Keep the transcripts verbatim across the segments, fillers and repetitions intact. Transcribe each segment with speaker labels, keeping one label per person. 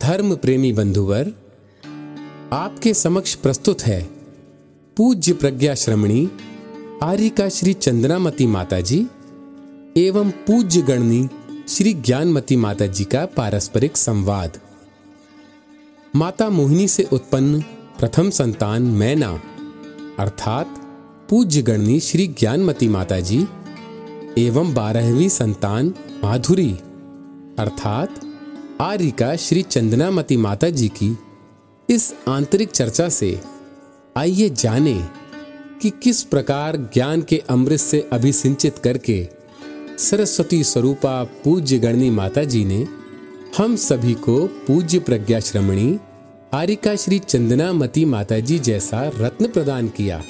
Speaker 1: धर्म प्रेमी बंधुवर, आपके समक्ष प्रस्तुत है पूज्य प्रज्ञा श्रमणी आर्यिका श्री चंद्रामती माता जी एवं पूज्य गणनी श्री ज्ञानमती माता जी का पारस्परिक संवाद। माता मोहिनी से उत्पन्न प्रथम संतान मैना अर्थात पूज्य गणनी श्री ज्ञानमती माता जी एवं बारहवीं संतान माधुरी अर्थात आर्यिका श्री चंद्रामती माता जी की इस आंतरिक चर्चा से आइए जाने कि किस प्रकार ज्ञान के अमृत से अभिसिंचित करके सरस्वती स्वरूपा पूज्य गणनी माता जी ने हम सभी को पूज्य प्रज्ञा श्रमणी आर्यिका श्री चंद्रामती माता जी जैसा रत्न प्रदान किया।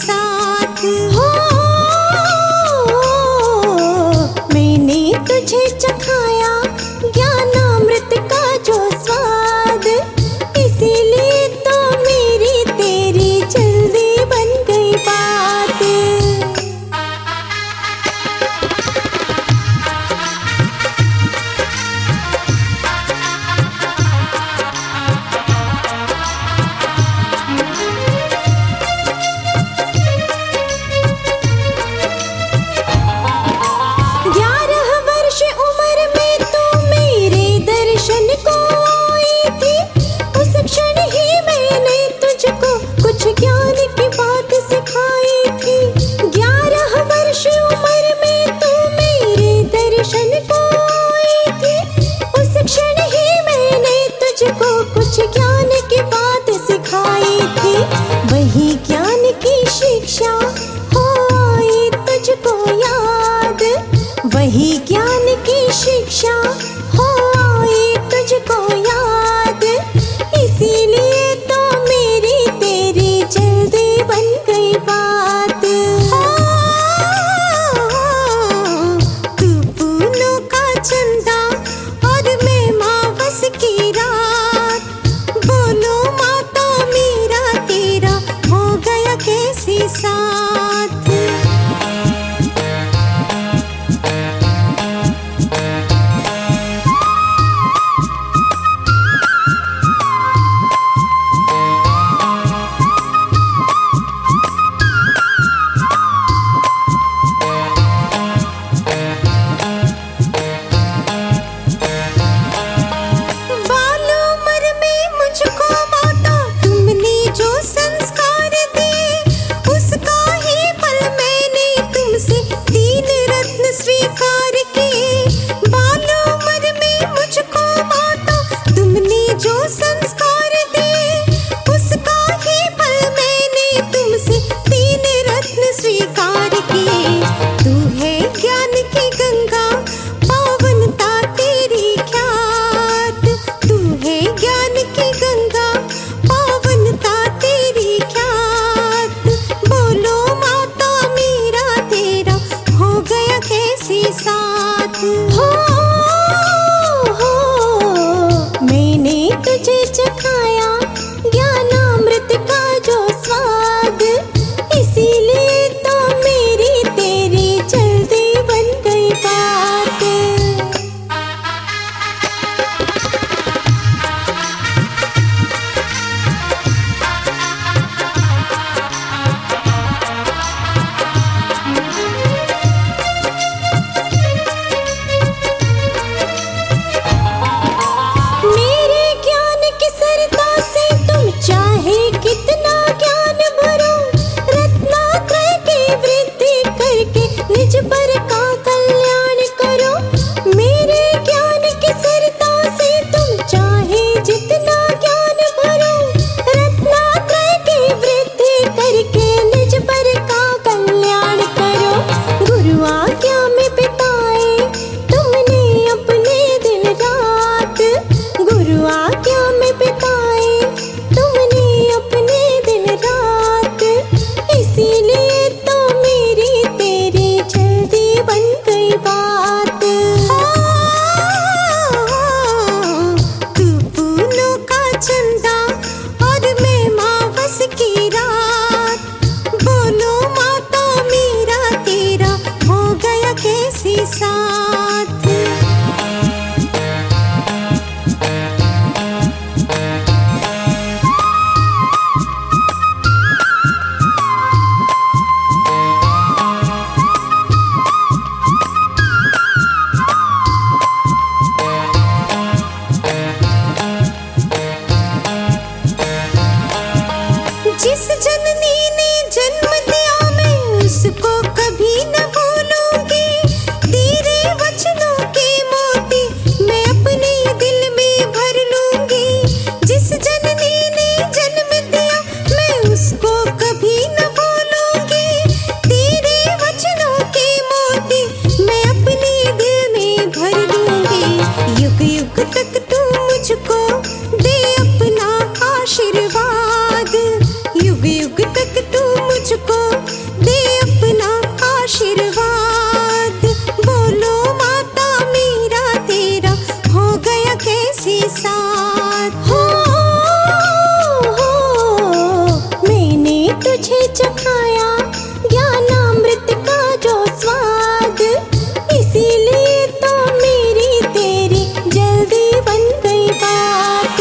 Speaker 2: मैंने तुझे स्वीकार किए। बाल उम्र में मुझको माता तुमने जो संस्कार दिए, उसका ही फल मैंने तुमसे तीन रत्न स्वीकार किए। तू है ज्ञान की गंगा, पावनता तेरी ख्यात। तू है ज्ञान की गंगा, पावनता तेरी ख्यात। बोलो माता मेरा तेरा हो गया कैसे साथ। हो हो मैंने तुझे चखाया ज्ञानामृत का जो स्वाद, इसीलिए तो मेरी तेरी जल्दी बन गई बात। मेरे ज्ञान की सरता से तुम चाहे कितना ज्ञान भरो, रत्नात्रय की वृद्धि करके निज पर का कल्याण करो। मेरे ज्ञान की सरता से तुम चाहे जितना ज्ञान भरो, रत्नात्रय की वृद्धि करके निज पर का कल्याण करो। गुरु आज्ञा में बिताए तुमने अपने दिन रात, गुरु आज्ञा में बिताए तुमने अपने दिन रात, इसीलिए तो मेरी तेरी जल्दी बन गई बात। तू फूलों का चंदा और मैं मावस की रात। बोलो माता मेरा तेरा हो गया कैसे साथ। जिस जननी ने जन्म दिया मैं उसको कभी न भूलूंगी। तेरे वचनों के मोती मैं अपने दिल में भर लूंगी। जिस जननी ने जन्म दिया मैं उसको कभी न भूलूंगी। तेरे वचनों के मोती मैं अपने दिल में भर लूंगी। युग युग तक तू मुझको दे अपना आशीर्वाद। युग युग तक तू मुझको दे अपना आशीर्वाद। बोलो माता मेरा तेरा हो गया कैसे साथ। हो हो मैंने तुझे चखाया ज्ञानामृत का जो स्वाद, इसीलिए तो मेरी तेरी जल्दी बन गई बात।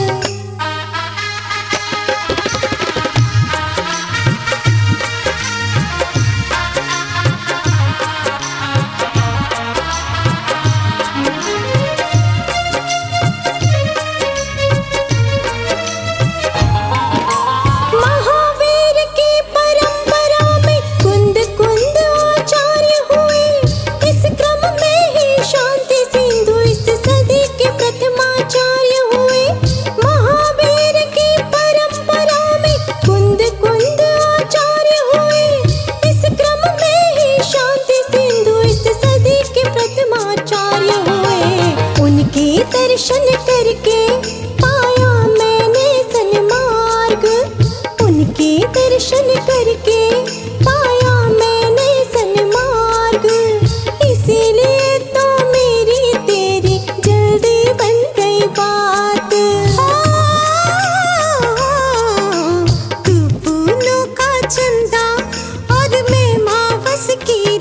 Speaker 2: महावीर की परंपरा में कुंद कुंद आचार्य हुए। इस क्रम में ही शांति सिंधु इस सदी के प्रथमाचार्य हुए। महावीर की परंपरा में कुंद कुंद आचार्य हुए। इस क्रम में ही शांति सिंधु इस सदी के प्रथमाचार्य हुए। उनके दर्शन करके पाया मैंने सन्मार्ग। उनके दर्शन करके पाया मैंने सन्मार्ग, इसीलिए तो मेरी तेरी जल्दी बन गई बात। तू फूलों का चंदा और मैं मावस की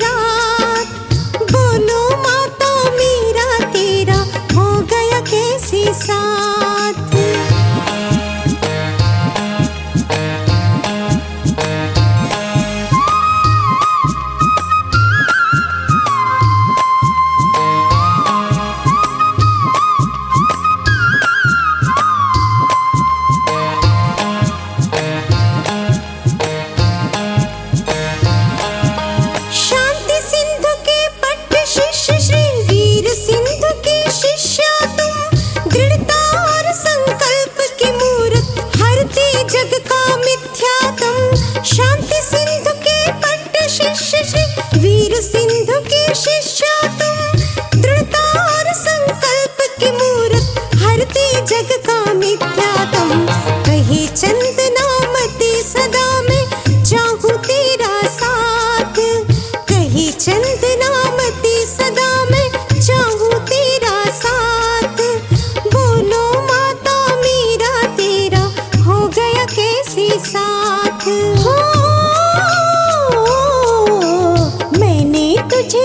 Speaker 2: रात। बोलो माता मेरा तेरा हो गया कैसे साथ।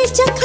Speaker 2: चखा